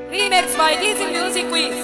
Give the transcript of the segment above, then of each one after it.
Remix by Dizzy Music Quiz.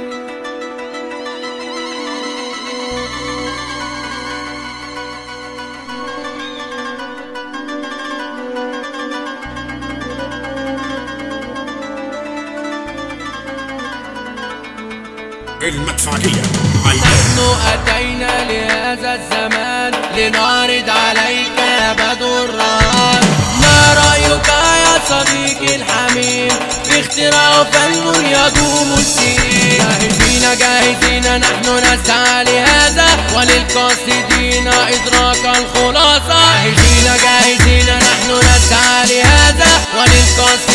المدفعية. نحن أتينا لهذا الزمان لنعرض عليك يا بدو الرهان. ما رأيك يا صديقي الحميم في اختراع فن يدوم السنين؟ جاهزين نحن نسعى لهذا وللقاصدين إدراك الخلاصة. جاهزين نحن نسعى لهذا وللقاصدين